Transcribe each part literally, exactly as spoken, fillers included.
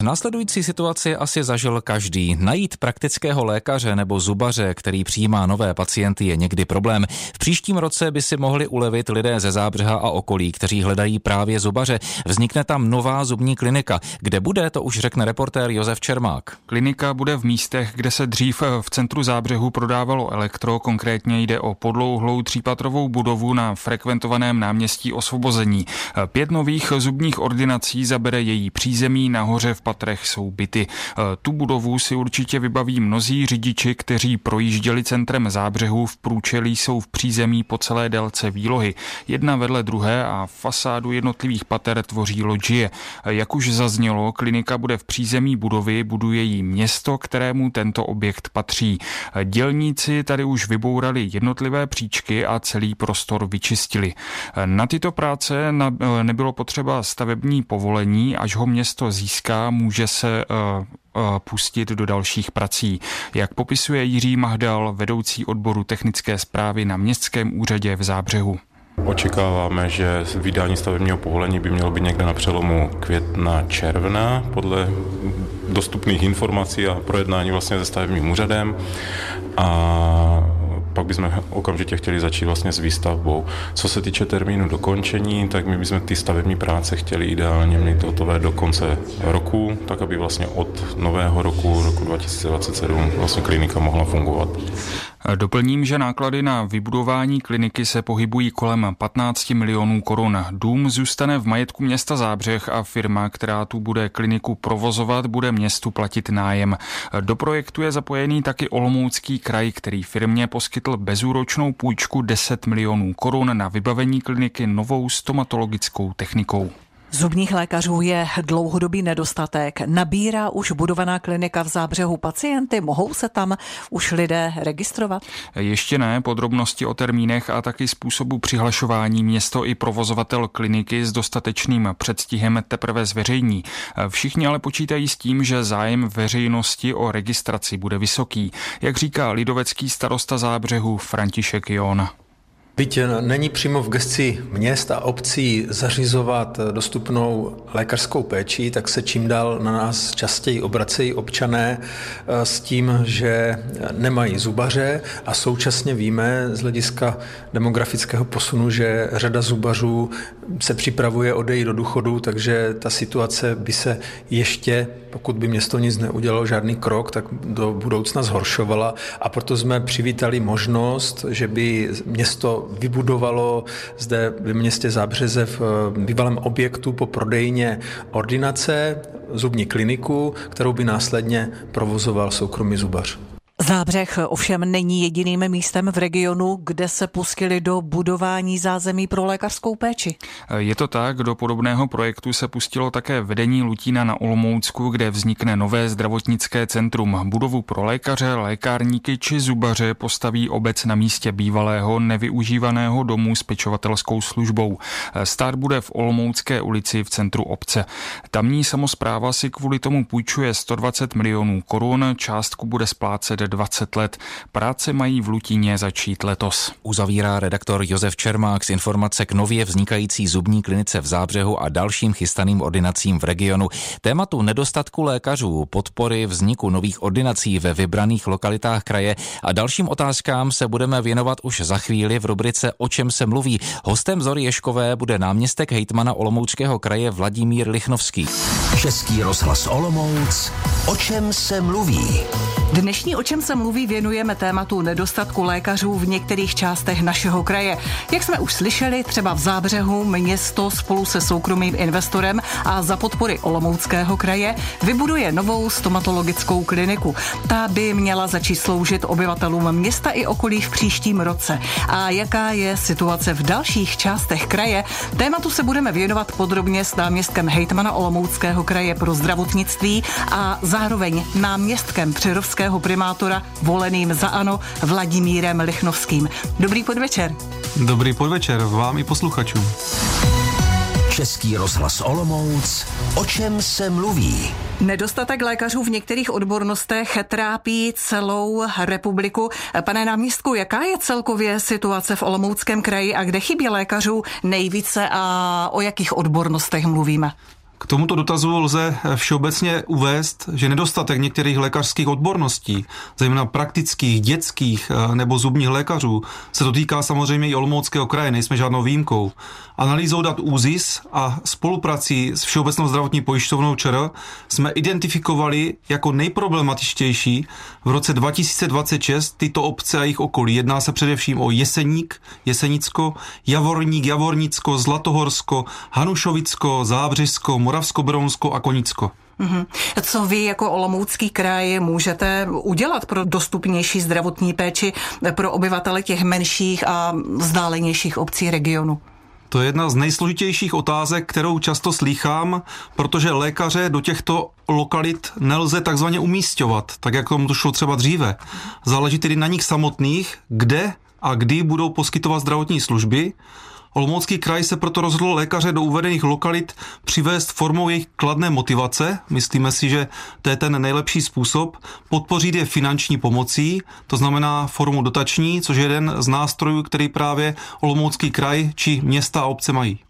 Následující situaci asi zažil každý. Najít praktického lékaře nebo zubaře, který přijímá nové pacienty, je někdy problém. V příštím roce by si mohli ulevit lidé ze Zábřeha a okolí, kteří hledají právě zubaře. Vznikne tam nová zubní klinika. Kde bude, to už řekne reportér Josef Čermák. Klinika bude v místech, kde se dřív v centru Zábřehu prodávalo elektro, konkrétně jde o podlouhlou třípatrovou budovu na frekventovaném náměstí Osvobození. Pět nových zubních ordinací zabere její přízemí, nahoře v patrech jsou byty. Tu budovu si určitě vybaví mnozí řidiči, kteří projížděli centrem Zábřehu, v průčelí jsou v přízemí po celé délce výlohy. Jedna vedle druhé a fasádu jednotlivých pater tvoří lodžie. Jak už zaznělo, klinika bude v přízemí budovy, buduje jí město, kterému tento objekt patří. Dělníci tady už vybourali jednotlivé příčky a celý prostor vyčistili. Na tyto práce nebylo potřeba stavební povolení, až ho město získá, může se pustit do dalších prací. Jak popisuje Jiří Mahdal, vedoucí odboru technické správy na Městském úřadě v Zábřehu. Očekáváme, že vydání stavebního povolení by mělo být někde na přelomu května, června, podle dostupných informací a projednání vlastně se stavebním úřadem. A pak bychom okamžitě chtěli začít vlastně s výstavbou. Co se týče termínu dokončení, tak my bychom ty stavební práce chtěli ideálně mít hotové do konce roku, tak aby vlastně od nového roku, roku dva tisíce dvacet sedm, vlastně klinika mohla fungovat. Doplním, že náklady na vybudování kliniky se pohybují kolem patnáct milionů korun. Dům zůstane v majetku města Zábřeh a firma, která tu bude kliniku provozovat, bude městu platit nájem. Do projektu je zapojený taky Olomoucký kraj, který firmě poskytl bezúročnou půjčku deset milionů korun na vybavení kliniky novou stomatologickou technikou. Zubních lékařů je dlouhodobý nedostatek. Nabírá už budovaná klinika v Zábřehu pacienty? Mohou se tam už lidé registrovat? Ještě ne. Podrobnosti o termínech a taky způsobu přihlašování město i provozovatel kliniky s dostatečným předstihem teprve zveřejní. Všichni ale počítají s tím, že zájem veřejnosti o registraci bude vysoký. Jak říká lidovecký starosta Zábřehu František Jon. Byť není přímo v gesci měst a obcí zařizovat dostupnou lékařskou péči, tak se čím dál na nás častěji obracejí občané s tím, že nemají zubaře a současně víme z hlediska demografického posunu, že řada zubařů se připravuje odejít do důchodu, takže ta situace by se ještě, pokud by město nic neudělalo, žádný krok, tak do budoucna zhoršovala a proto jsme přivítali možnost, že by město vybudovalo zde ve městě Zábřeze v bývalém objektu po prodejně ordinace, zubní kliniku, kterou by následně provozoval soukromý zubař. Zábřeh ovšem není jediným místem v regionu, kde se pustili do budování zázemí pro lékařskou péči. Je to tak, do podobného projektu se pustilo také vedení Lutína na Olomoucku, kde vznikne nové zdravotnické centrum. Budovu pro lékaře, lékárníky či zubaře postaví obec na místě bývalého nevyužívaného domu s pečovatelskou službou. Stát bude v Olomoucké ulici v centru obce. Tamní samospráva si kvůli tomu půjčuje sto dvacet milionů korun, částku bude splácet dvacet let. Práce mají v Lutíně začít letos. Uzavírá redaktor Josef Čermák z informace k nově vznikající zubní klinice v Zábřehu a dalším chystaným ordinacím v regionu. Tématu nedostatku lékařů, podpory vzniku nových ordinací ve vybraných lokalitách kraje a dalším otázkám se budeme věnovat už za chvíli v rubrice O čem se mluví. Hostem Zory Ježkové bude náměstek hejtmana Olomouckého kraje Vladimír Lichnovský. Český rozhlas Olomouc. O čem se mluví? Dnešní O čem se mluví věnujeme tématu nedostatku lékařů v některých částech našeho kraje. Jak jsme už slyšeli, třeba v Zábřehu město spolu se soukromým investorem a za podpory Olomouckého kraje vybuduje novou stomatologickou kliniku. Ta by měla začít sloužit obyvatelům města i okolí v příštím roce. A jaká je situace v dalších částech kraje? Tématu se budeme věnovat podrobně s náměstkem hejtmana Olomouckého kraje pro zdravotnictví a zároveň náměstkem přerovského primátora voleným za ANO Vladimírem Lichnovským. Dobrý podvečer. Dobrý podvečer vám i posluchačům. Český rozhlas Olomouc. O čem se mluví? Nedostatek lékařů v některých odbornostech trápí celou republiku. Pane náměstku, jaká je celkově situace v Olomouckém kraji a kde chybí lékařů nejvíce a o jakých odbornostech mluvíme? K tomuto dotazu lze všeobecně uvést, že nedostatek některých lékařských odborností, zejména praktických, dětských nebo zubních lékařů, se dotýká samozřejmě i Olomouckého kraje, nejsme žádnou výjimkou. Analýzou dat ÚZIS a spoluprací s Všeobecnou zdravotní pojišťovnou ČR jsme identifikovali jako nejproblematičtější v roce dva tisíce dvacet šest tyto obce a jejich okolí. Jedná se především o Jeseník, Jesenicko, Javorník, Javornicko, Zlatohorsko, Hanušovicko, Zábřežsko, Moravskoberounsko a Konicko. Mm-hmm. Co vy jako Olomoucký kraj můžete udělat pro dostupnější zdravotní péči pro obyvatele těch menších a vzdálenějších obcí regionu? To je jedna z nejsložitějších otázek, kterou často slýchám, protože lékaře do těchto lokalit nelze takzvaně umísťovat, tak jak tomu to šlo třeba dříve. Záleží tedy na nich samotných, kde a kdy budou poskytovat zdravotní služby. Olomoucký kraj se proto rozhodl lékaře do uvedených lokalit přivést formou jejich kladné motivace. Myslíme si, že to je ten nejlepší způsob. Podpořit je finanční pomocí, to znamená formou dotační, což je jeden z nástrojů, který právě Olomoucký kraj či města a obce mají.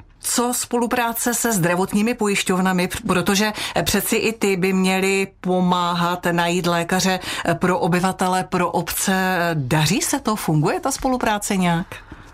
Co spolupráce se zdravotními pojišťovnami, protože přeci i ty by měly pomáhat najít lékaře pro obyvatele, pro obce. Daří se to? Funguje ta spolupráce nějak?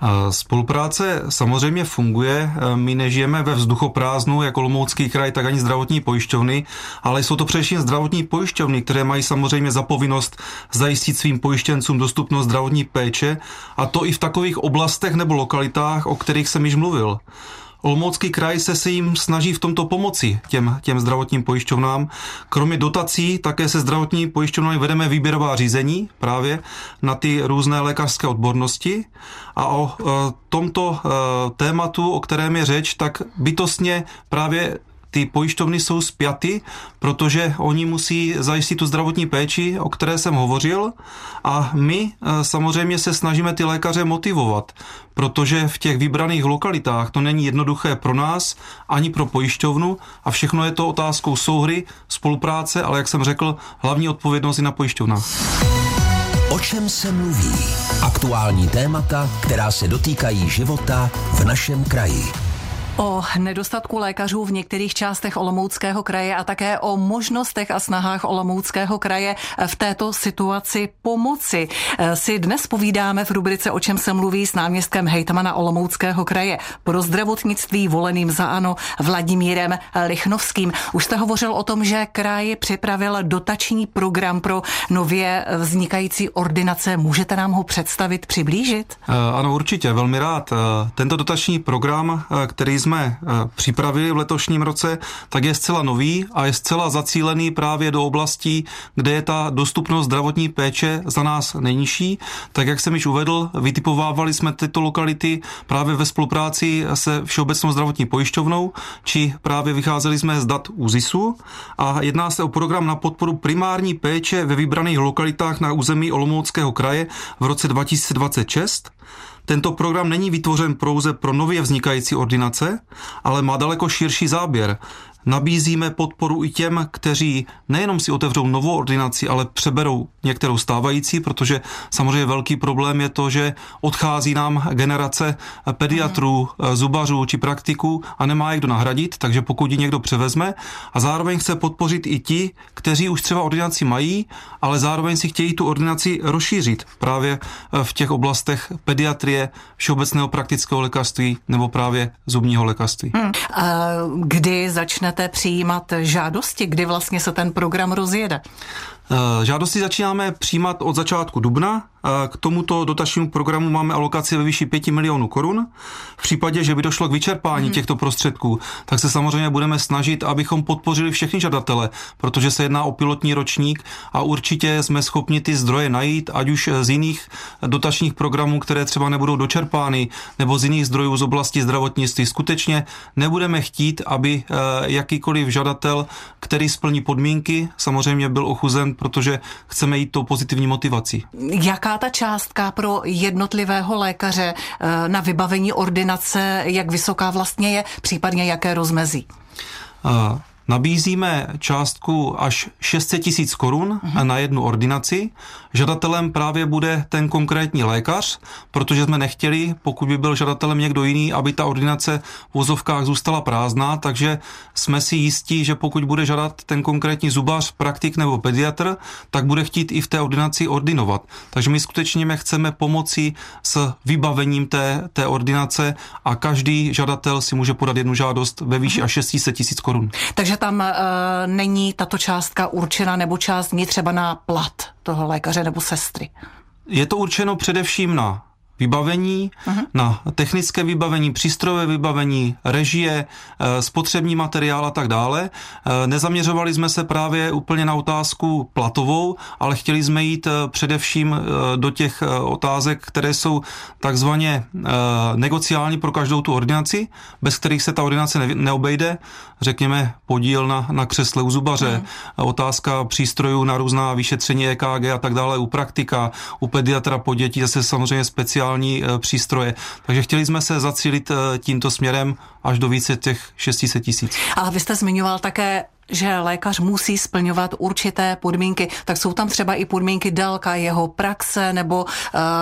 Spolupráce samozřejmě funguje, my nežijeme ve vzduchoprázdnu jako Olomoucký kraj, tak ani zdravotní pojišťovny, ale jsou to především zdravotní pojišťovny, které mají samozřejmě za povinnost zajistit svým pojištěncům dostupnost zdravotní péče, a to i v takových oblastech nebo lokalitách, o kterých jsem již mluvil. Olomoucký kraj se se jim snaží v tomto pomoci těm, těm zdravotním pojišťovnám. Kromě dotací také se zdravotní pojišťovnami vedeme výběrová řízení právě na ty různé lékařské odbornosti. A o e, tomto e, tématu, o kterém je řeč, tak bytostně právě ty pojišťovny jsou spjaty, protože oni musí zajistit tu zdravotní péči, o které jsem hovořil, a my samozřejmě se snažíme ty lékaře motivovat, protože v těch vybraných lokalitách to není jednoduché pro nás, ani pro pojišťovnu, a všechno je to otázkou souhry, spolupráce, ale jak jsem řekl, hlavní odpovědnost je na pojišťovnách. O čem se mluví? Aktuální témata, která se dotýkají života v našem kraji. O nedostatku lékařů v některých částech Olomouckého kraje a také o možnostech a snahách Olomouckého kraje v této situaci pomoci si dnes povídáme v rubrice O čem se mluví s náměstkem hejtmana Olomouckého kraje pro zdravotnictví voleným za ANO Vladimírem Lichnovským. Už jste hovořil o tom, že kraj připravil dotační program pro nově vznikající ordinace. Můžete nám ho představit, přiblížit? Ano, určitě, velmi rád. Tento dotační program, který jsme připravili v letošním roce, tak je zcela nový a je zcela zacílený právě do oblastí, kde je ta dostupnost zdravotní péče za nás nejnižší. Tak jak jsem již uvedl, vytipovávali jsme tyto lokality právě ve spolupráci se Všeobecnou zdravotní pojišťovnou, či právě vycházeli jsme z dat ÚZISu, a jedná se o program na podporu primární péče ve vybraných lokalitách na území Olomouckého kraje v roce dva tisíce dvacet šest. Tento program není vytvořen pouze pro nově vznikající ordinace, ale má daleko širší záběr. Nabízíme podporu i těm, kteří nejenom si otevřou novou ordinaci, ale přeberou některou stávající, protože samozřejmě velký problém je to, že odchází nám generace pediatrů, zubařů či praktiků a nemá je kdo nahradit, takže pokud ji někdo převezme, a zároveň chce podpořit i ti, kteří už třeba ordinaci mají, ale zároveň si chtějí tu ordinaci rozšířit právě v těch oblastech pediatrie, všeobecného praktického lékařství nebo právě zubního lékařství. Hmm. A kdy začnete přijímat žádosti, kdy vlastně se ten program rozjede? Žádosti začínáme přijímat od začátku dubna. K tomuto dotačnímu programu máme alokaci ve výši pět milionů korun. V případě, že by došlo k vyčerpání hmm. těchto prostředků, tak se samozřejmě budeme snažit, abychom podpořili všechny žadatele, protože se jedná o pilotní ročník a určitě jsme schopni ty zdroje najít, ať už z jiných dotačních programů, které třeba nebudou dočerpány, nebo z jiných zdrojů z oblasti zdravotnictví. Skutečně nebudeme chtít, aby jakýkoliv žadatel, který splní podmínky, samozřejmě byl ochuzen, protože chceme jít tou pozitivní motivací. Jaká ta částka pro jednotlivého lékaře na vybavení ordinace, jak vysoká vlastně je, případně jaké rozmezí? Nabízíme částku až šest set tisíc korun uh-huh. na jednu ordinaci. Žadatelem právě bude ten konkrétní lékař, protože jsme nechtěli, pokud by byl žadatelem někdo jiný, aby ta ordinace v vozovkách zůstala prázdná, takže jsme si jistí, že pokud bude žádat ten konkrétní zubař, praktik nebo pediatr, tak bude chtít i v té ordinaci ordinovat. Takže my skutečně chceme pomoci s vybavením té, té ordinace a každý žadatel si může podat jednu žádost ve výši až šest set tisíc korun. Takže tam e, není tato částka určena nebo část ní třeba na plat toho lékaře nebo sestry? Je to určeno především na vybavení, uh-huh. na technické vybavení, přístrojové vybavení, režie, spotřební materiál a tak dále. Nezaměřovali jsme se právě úplně na otázku platovou, ale chtěli jsme jít především do těch otázek, které jsou takzvaně negociální pro každou tu ordinaci, bez kterých se ta ordinace neobejde. Řekněme podíl na, na křesle u zubaře, uh-huh. otázka přístrojů na různá vyšetření E K G a tak dále, u praktika, u pediatra po děti, zase samozřejmě speciální přístroje. Takže chtěli jsme se zacílit tímto směrem až do více těch šest set tisíc. A vy jste zmiňoval také, že lékař musí splňovat určité podmínky, tak jsou tam třeba i podmínky délka jeho praxe nebo uh,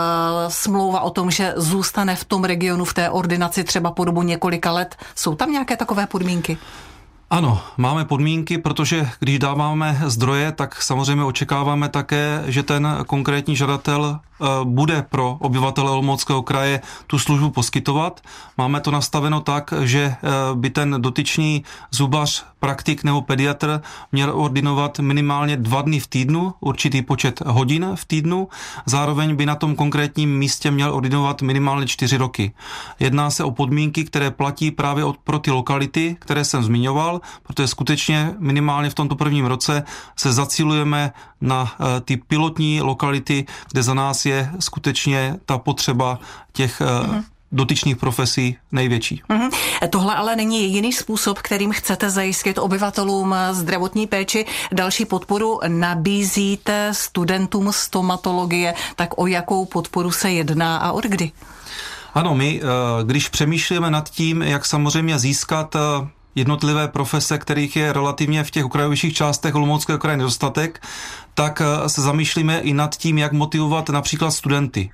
smlouva o tom, že zůstane v tom regionu, v té ordinaci třeba po dobu několika let. Jsou tam nějaké takové podmínky? Ano, máme podmínky, protože když dáváme zdroje, tak samozřejmě očekáváme také, že ten konkrétní žadatel bude pro obyvatele Olomouckého kraje tu službu poskytovat. Máme to nastaveno tak, že by ten dotyčný zubař, praktik nebo pediatr měl ordinovat minimálně dva dny v týdnu, určitý počet hodin v týdnu. Zároveň by na tom konkrétním místě měl ordinovat minimálně čtyři roky. Jedná se o podmínky, které platí právě pro ty lokality, které jsem zmiňoval, protože skutečně minimálně v tomto prvním roce se zacílujeme na ty pilotní lokality, kde za nás je skutečně ta potřeba těch uh-huh. dotyčných profesí největší. Uh-huh. Tohle ale není jediný způsob, kterým chcete zajistit obyvatelům zdravotní péči. Další podporu nabízíte studentům stomatologie. Tak o jakou podporu se jedná a od kdy? Ano, my, když přemýšlíme nad tím, jak samozřejmě získat jednotlivé profese, kterých je relativně v těch okrajovějších částech Olomouckého kraje nedostatek, tak se zamýšlíme i nad tím, jak motivovat například studenty.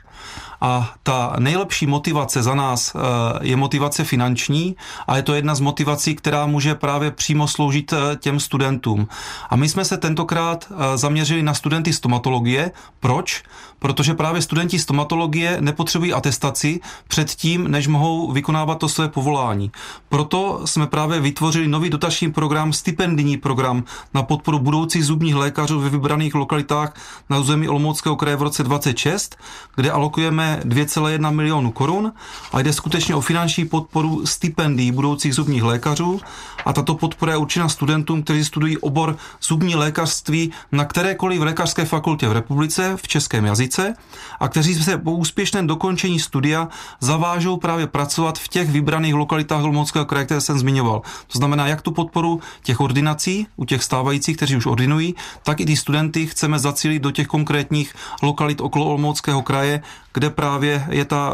A ta nejlepší motivace za nás je motivace finanční a je to jedna z motivací, která může právě přímo sloužit těm studentům. A my jsme se tentokrát zaměřili na studenty stomatologie. Proč? Protože právě studenti stomatologie nepotřebují atestaci předtím, než mohou vykonávat to své povolání. Proto jsme právě vytvořili nový dotační program, stipendijní program na podporu budoucích zubních lékařů ve vybraných lokalitách na území Olomouckého kraje v roce dvacet šest, kde alokujeme dvě celá jedna milionu korun a jde skutečně o finanční podporu stipendií budoucích zubních lékařů a tato podpora je určena studentům, kteří studují obor zubní lékařství na kterékoliv lékařské fakultě v republice v českém jazyce a kteří se po úspěšném dokončení studia zavážou právě pracovat v těch vybraných lokalitách Olomouckého kraje, které jsem zmiňoval. To znamená, jak tu podporu těch ordinací u těch stávajících, kteří už ordinují, tak i ty studenty chceme zacílit do těch konkrétních lokalit okolo Olomouckého kraje, kde právě je ta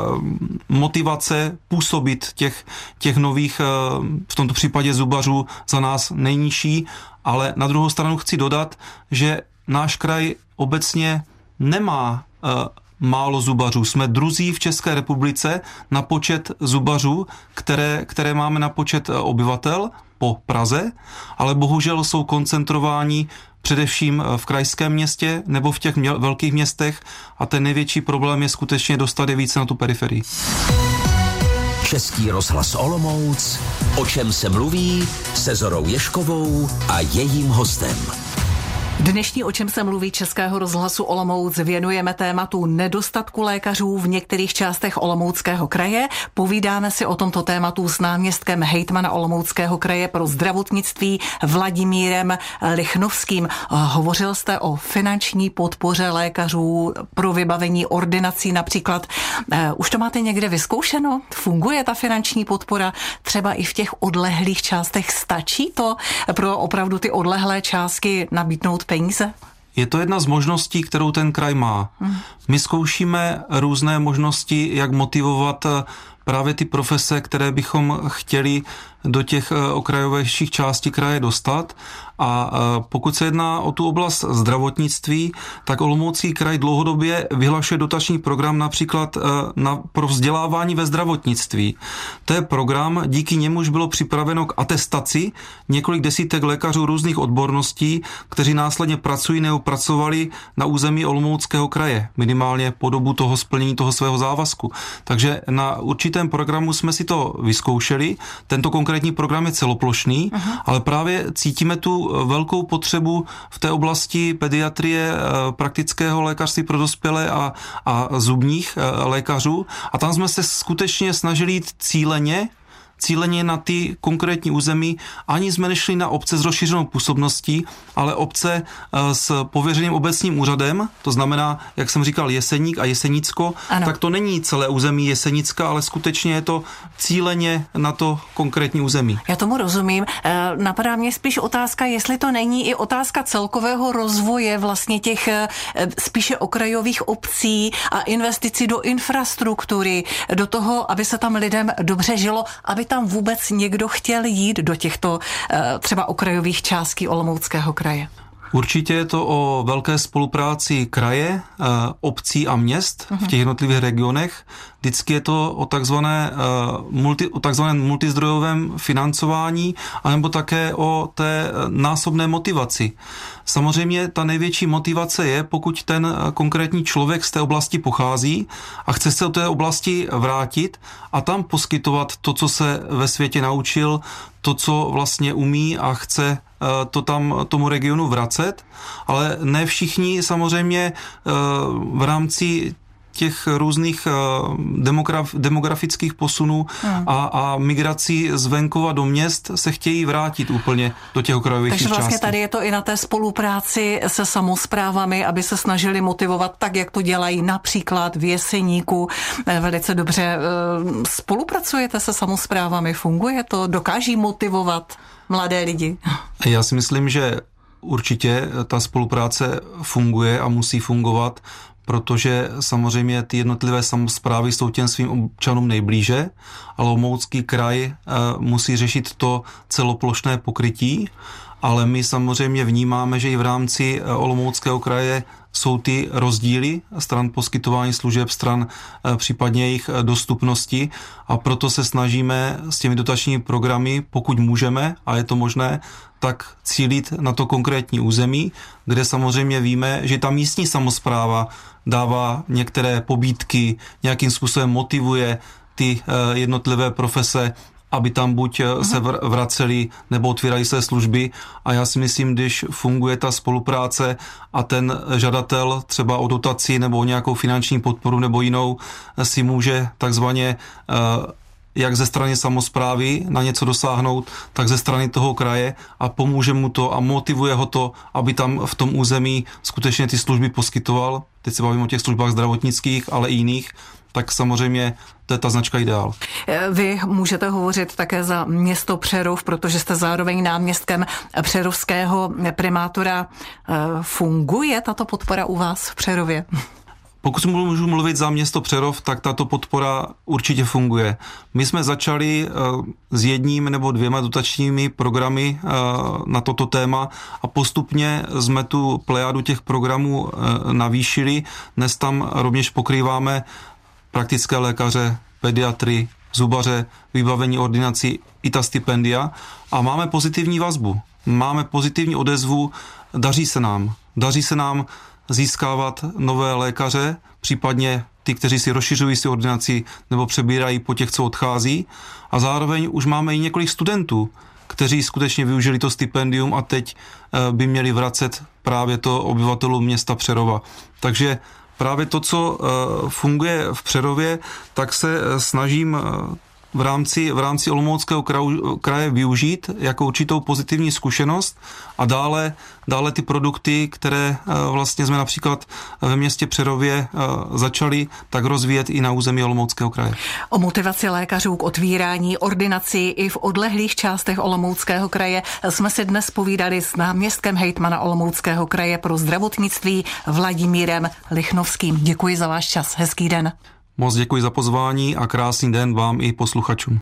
motivace působit těch, těch nových, v tomto případě zubařů, za nás nejnižší, ale na druhou stranu chci dodat, že náš kraj obecně nemá málo zubařů. Jsme druzí v České republice na počet zubařů, které, které máme na počet obyvatel po Praze, ale bohužel jsou koncentrováni především v krajském městě nebo v těch mě- velkých městech a ten největší problém je skutečně dostat je více na tu periferii. Český rozhlas Olomouc, o čem se mluví, se Zorou Ježkovou a jejím hostem. Dnešní O čem se mluví Českého rozhlasu Olomouc věnujeme tématu nedostatku lékařů v některých částech Olomouckého kraje. Povídáme si o tomto tématu s náměstkem hejtmana Olomouckého kraje pro zdravotnictví Vladimírem Lichnovským. Hovořil jste o finanční podpoře lékařů pro vybavení ordinací například. Už to máte někde vyzkoušeno? Funguje ta finanční podpora třeba i v těch odlehlých částech? Stačí to pro opravdu ty odlehlé částky nabídnout peníze? Je to jedna z možností, kterou ten kraj má. My zkoušíme různé možnosti, jak motivovat právě ty profese, které bychom chtěli do těch okrajovějších částí kraje dostat. A pokud se jedná o tu oblast zdravotnictví, tak Olomoucký kraj dlouhodobě vyhlašuje dotační program například na, pro vzdělávání ve zdravotnictví. To je program, díky němuž bylo připraveno k atestaci několik desítek lékařů různých odborností, kteří následně pracují nebo pracovali na území Olomouckého kraje, minimálně po dobu toho splnění toho svého závazku. Takže na určitém programu jsme si to vyzkoušeli. Tento konkrétní program je celoplošný, uh-huh. ale právě cítíme tu velkou potřebu v té oblasti pediatrie, praktického lékařství pro dospělé a, a zubních lékařů. A tam jsme se skutečně snažili jít cíleně, cíleně na ty konkrétní území. Ani jsme nešli na obce s rozšířenou působností, ale obce s pověřeným obecním úřadem, to znamená, jak jsem říkal, Jeseník a Jesenicko, ano. tak to není celé území Jesenicka, ale skutečně je to cíleně na to konkrétní území. Já tomu rozumím. Napadá mě spíš otázka, jestli to není i otázka celkového rozvoje vlastně těch spíše okrajových obcí a investicí do infrastruktury, do toho, aby se tam lidem dobře žilo, aby tam vůbec někdo chtěl jít do těchto třeba okrajových částí Olomouckého kraje? Určitě je to o velké spolupráci kraje, obcí a měst v těch jednotlivých regionech. Vždycky je to o takzvané, multi, o takzvaném multizdrojovém financování, anebo také o té násobné motivaci. Samozřejmě ta největší motivace je, pokud ten konkrétní člověk z té oblasti pochází a chce se do té oblasti vrátit a tam poskytovat to, co se ve světě naučil, to, co vlastně umí a chce to tam tomu regionu vracet, ale ne všichni samozřejmě v rámci těch různých demograf, demografických posunů hmm. a, a migrací z venkova do měst se chtějí vrátit úplně do těch okrajových částí. Takže vlastně tady je to i na té spolupráci se samosprávami, aby se snažili motivovat tak, jak to dělají například v Jeseníku. Velice dobře spolupracujete se samosprávami, funguje to, dokáží motivovat mladé lidi? Já si myslím, že určitě ta spolupráce funguje a musí fungovat, protože samozřejmě ty jednotlivé samosprávy jsou těm svým občanům nejblíže, ale Olomoucký kraj musí řešit to celoplošné pokrytí, ale my samozřejmě vnímáme, že i v rámci Olomouckého kraje jsou ty rozdíly stran poskytování služeb, stran případně jejich dostupnosti a proto se snažíme s těmi dotačními programy, pokud můžeme a je to možné, tak cílit na to konkrétní území, kde samozřejmě víme, že ta místní samospráva dává některé pobídky, nějakým způsobem motivuje ty jednotlivé profese, aby tam buď uh-huh. se vraceli nebo otvírali své služby a já si myslím, když funguje ta spolupráce a ten žadatel třeba o dotaci nebo o nějakou finanční podporu nebo jinou si může takzvaně uh, jak ze strany samosprávy na něco dosáhnout, tak ze strany toho kraje a pomůže mu to a motivuje ho to, aby tam v tom území skutečně ty služby poskytoval. Teď se bavím o těch službách zdravotnických, ale i jiných, tak samozřejmě to je ta značka Ideál. Vy můžete hovořit také za město Přerov, protože jste zároveň náměstkem přerovského primátora. Funguje tato podpora u vás v Přerově? Pokud můžu mluvit za město Přerov, tak tato podpora určitě funguje. My jsme začali s jedním nebo dvěma dotačními programy na toto téma a postupně jsme tu plejádu těch programů navýšili. Dnes tam rovněž pokrýváme praktické lékaře, pediatry, zubaře, vybavení ordinací i ta stipendia a máme pozitivní vazbu. Máme pozitivní odezvu, daří se nám. Daří se nám získávat nové lékaře, případně ty, kteří si rozšiřují si ordinaci nebo přebírají po těch, co odchází. A zároveň už máme i několik studentů, kteří skutečně využili to stipendium a teď by měli vracet právě to obyvatelům města Přerova. Takže právě to, co funguje v Přerově, tak se snažím v rámci, v rámci Olomouckého kraje využít jako určitou pozitivní zkušenost a dále, dále ty produkty, které vlastně jsme například ve městě Přerově začali, tak rozvíjet i na území Olomouckého kraje. O motivaci lékařů k otvírání ordinací i v odlehlých částech Olomouckého kraje jsme si dnes povídali s náměstkem hejtmana Olomouckého kraje pro zdravotnictví Vladimírem Lichnovským. Děkuji za váš čas. Hezký den. Moc děkuji za pozvání a krásný den vám i posluchačům.